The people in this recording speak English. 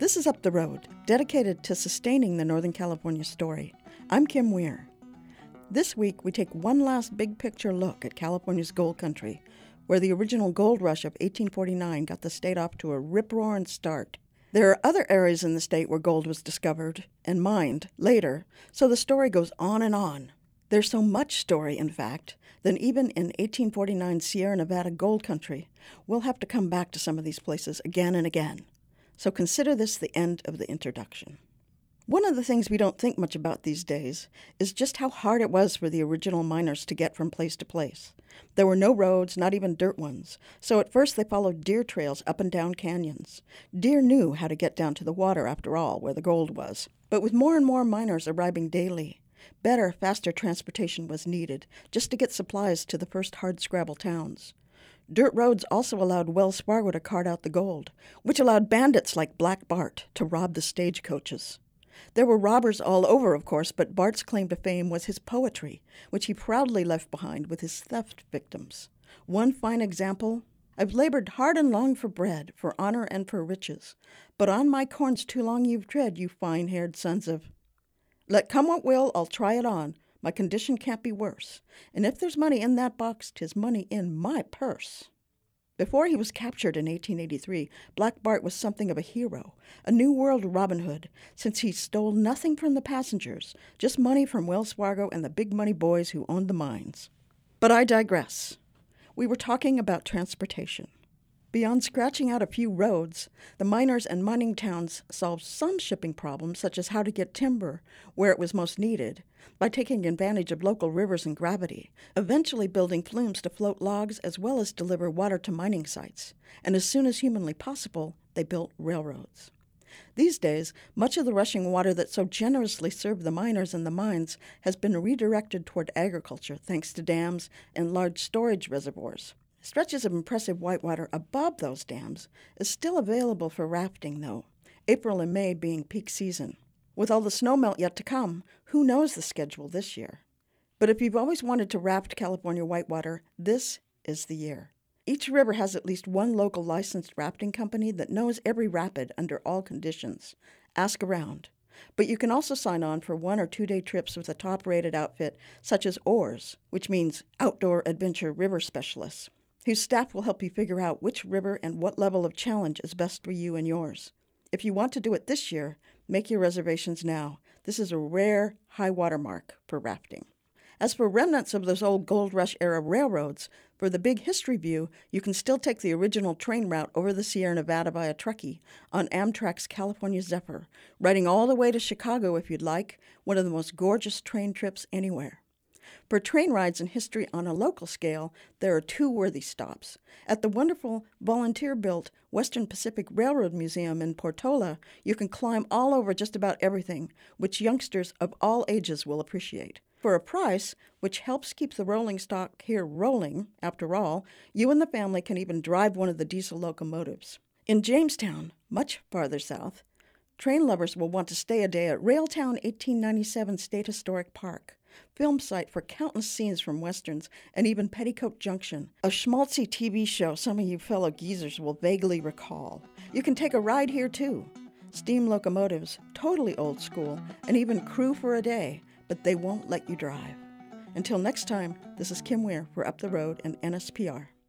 This is Up the Road, dedicated to sustaining the Northern California story. I'm Kim Weir. This week, we take one last big-picture look at California's gold country, where the original gold rush of 1849 got the state off to a rip-roaring start. There are other areas in the state where gold was discovered and mined later, so the story goes on and on. There's so much story, in fact, that even in 1849 Sierra Nevada gold country, we'll have to come back to some of these places again and again. So consider this the end of the introduction. One of the things we don't think much about these days is just how hard it was for the original miners to get from place to place. There were no roads, not even dirt ones, so at first they followed deer trails up and down canyons. Deer knew how to get down to the water, after all, where the gold was. But with more and more miners arriving daily, better, faster transportation was needed just to get supplies to the first hardscrabble towns. Dirt roads also allowed Wells Fargo to cart out the gold, which allowed bandits like Black Bart to rob the stagecoaches. There were robbers all over, of course, but Bart's claim to fame was his poetry, which he proudly left behind with his theft victims. One fine example: I've labored hard and long for bread, for honor and for riches, but on my corns too long you've tread, you fine-haired sons of... Let come what will, I'll try it on. My condition can't be worse. And if there's money in that box, 'tis money in my purse. Before he was captured in 1883, Black Bart was something of a hero, a New World Robin Hood, since he stole nothing from the passengers, just money from Wells Fargo and the big money boys who owned the mines. But I digress. We were talking about transportation. Beyond scratching out a few roads, the miners and mining towns solved some shipping problems, such as how to get timber where it was most needed, by taking advantage of local rivers and gravity, eventually building flumes to float logs as well as deliver water to mining sites. And as soon as humanly possible, they built railroads. These days, much of the rushing water that so generously served the miners and the mines has been redirected toward agriculture thanks to dams and large storage reservoirs. Stretches of impressive whitewater above those dams is still available for rafting, though, April and May being peak season. With all the snowmelt yet to come, who knows the schedule this year? But if you've always wanted to raft California whitewater, this is the year. Each river has at least one local licensed rafting company that knows every rapid under all conditions. Ask around. But you can also sign on for 1 or 2 day trips with a top-rated outfit such as OARS, which means Outdoor Adventure River Specialists, whose staff will help you figure out which river and what level of challenge is best for you and yours. If you want to do it this year, make your reservations now. This is a rare high water mark for rafting. As for remnants of those old Gold Rush-era railroads, for the big history view, you can still take the original train route over the Sierra Nevada via Truckee on Amtrak's California Zephyr, riding all the way to Chicago if you'd like, one of the most gorgeous train trips anywhere. For train rides and history on a local scale, there are 2 worthy stops. At the wonderful volunteer-built Western Pacific Railroad Museum in Portola, you can climb all over just about everything, which youngsters of all ages will appreciate. For a price, which helps keep the rolling stock here rolling, after all, you and the family can even drive one of the diesel locomotives. In Jamestown, much farther south, train lovers will want to stay a day at Railtown 1897 State Historic Park, film site for countless scenes from Westerns, and even Petticoat Junction, a schmaltzy TV show some of you fellow geezers will vaguely recall. You can take a ride here, too. Steam locomotives, totally old school, and even crew for a day, but they won't let you drive. Until next time, this is Kim Weir for Up the Road and NSPR.